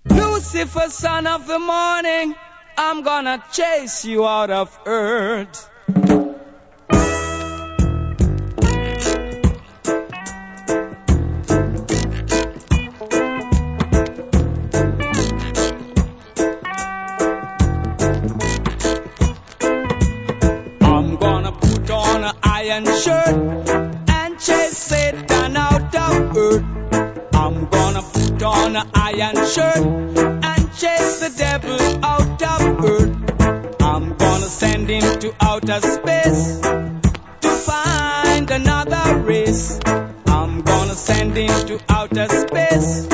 Lucifer, son of the morning, I'm gonna chase you out of earth. I'm gonna put on an iron shirt and chase Satan out of earth. I'm gonna put on an iron shirt and chase the devil out of earth. I'm gonna send him to outer space to find another race. I'm gonna send him to outer space